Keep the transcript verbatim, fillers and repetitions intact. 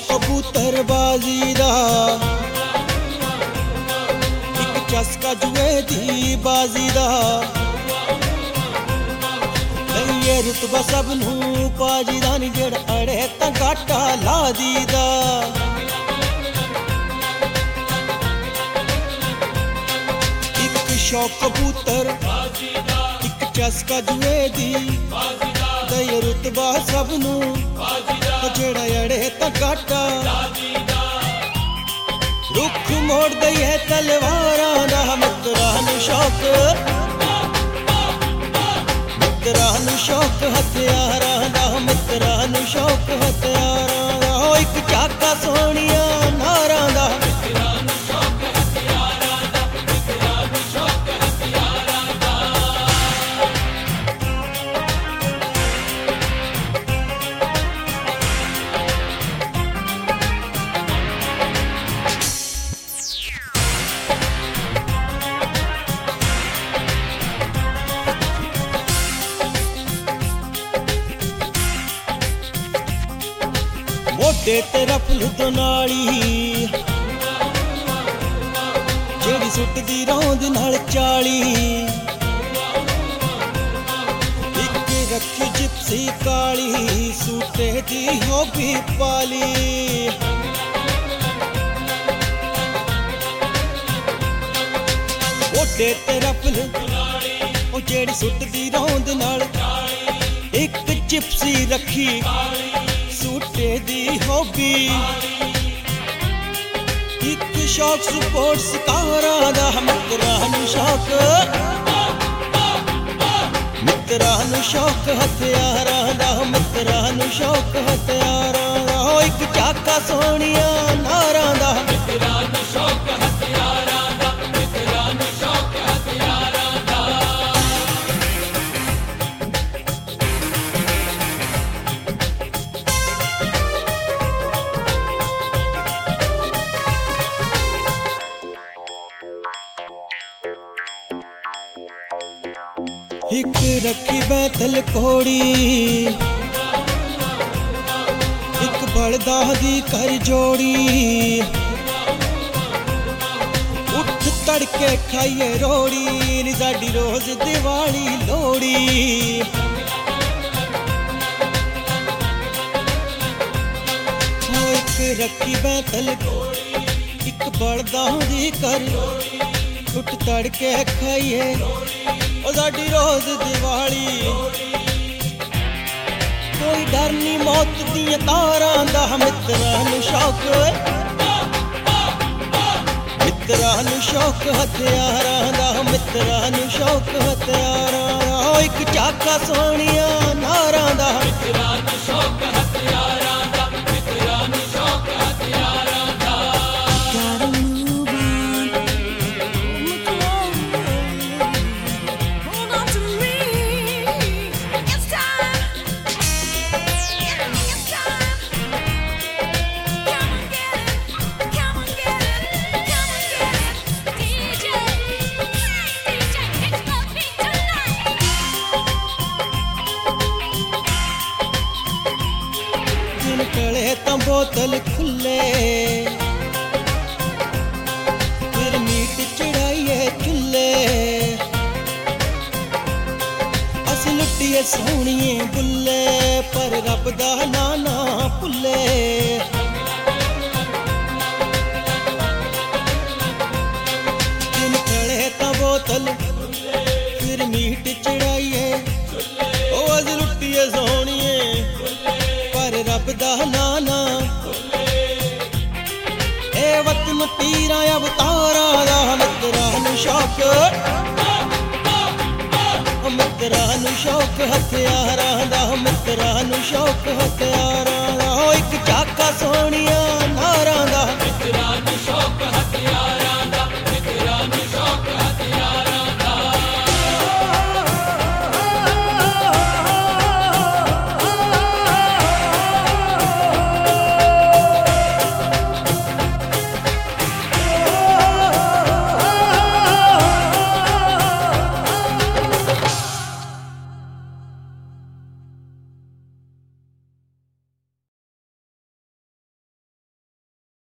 कबूतरबाजी दा इक चस्का जुए दी बाजी दा लईए रुतबा सबनू पाजी दा नी जेड़ा अड़े तां घाटा ला दीदा। इक शौक कबूतर इक चस्का जुए दी लईए रुतबा सबनू जेड़ा अड़े तां घाटा रुख मोड़ दईए तलवारां दा मित्तरां नूं शौक मित्तरां नूं शौक हथियारां दा मित्तरां नूं शौक हथियारां दा हो इक चाका सोहणिया नारां दा मित्तरां नूं शौक हथियारां दा मित्तरां नूं शौक हथियारां दा। मोढे ते रफल दोनाली जेड़ी सुटदी रौंद नाल चाली इक रखी जिप्सी काली सूटे दी हो भी पाली मोढे ते रफल ओ जेड़ी सुटदी रौंद नाल इक जिप्सी रखी सूटे दी हॉबी इक शौक स्पोर्ट्स कारां दा मित्तरां नूं शौक मित्तरां नूं शौक हथियारां दा मित्तरां नूं शौक हथियारां दा हो इक चाका सोहणिया नारां दा मित्तरां नूं शौक हथियारां दा मित्तरां नूं शौक हथियारां दा। इक रखी बैतल कोड़ी इक बलदा दी कर जोड़ी उठ तड़के खाइए रोड़ी नी साडी रोज दिवाली लोड़ी हो इक रखी बैतल कोड़ी इक बलदा दी कर उठ तड़के खाइए ओ साडी रोज दिवाली कोई डर नी मौत दियां तारां दा मित्तरां नूं शौक मित्तरां नूं शौक हथियारां दा मित्तरां नूं शौक हथियारां दा हो इक चाका सोहणिया नारां दा मित्तरां नूं शौक हथियारां दा मित्तरां नूं शौक हथियारां दा। निकले तां बोतल खुले फिर मीट चढ़ाइए चुल्ले अस लुटिए सोहणिए बुल्ले पर रब दा नां ना भुल्ले निकले तां बोतल फिर मीट चढ़ाइए ओ अस लुटिए सोहणिए रब दा नां ना ए वतन पीरां अवतारां दा मित्तरां नूं शौक मित्तरां नूं शौक हथियारां दा मित्तरां नूं शौक हथियारां दा हो इक चाका सोहणिया